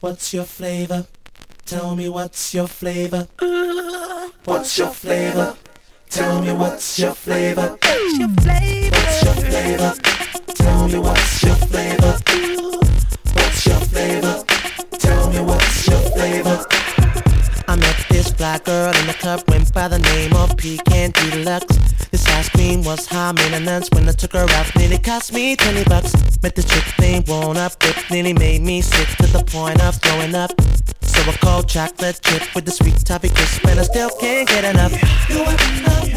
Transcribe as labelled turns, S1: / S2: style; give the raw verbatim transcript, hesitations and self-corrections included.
S1: What's your flavor? Tell me what's your flavor? What's your flavor? Tell me what's your flavor? What's your flavor? What's your flavor? Tell me what's your flavor? What's your flavor? Tell me what's your flavor? I met this black girl in the club, went by the name of Pecan Deluxe. This ice cream was high maintenance. When I took her out, nearly cost me twenty bucks. Met the chick thing, won't up, it nearly made me sick to the point of throwing up. So I called chocolate chip with the sweet toffee crisp, and I still can't get enough. You are enough.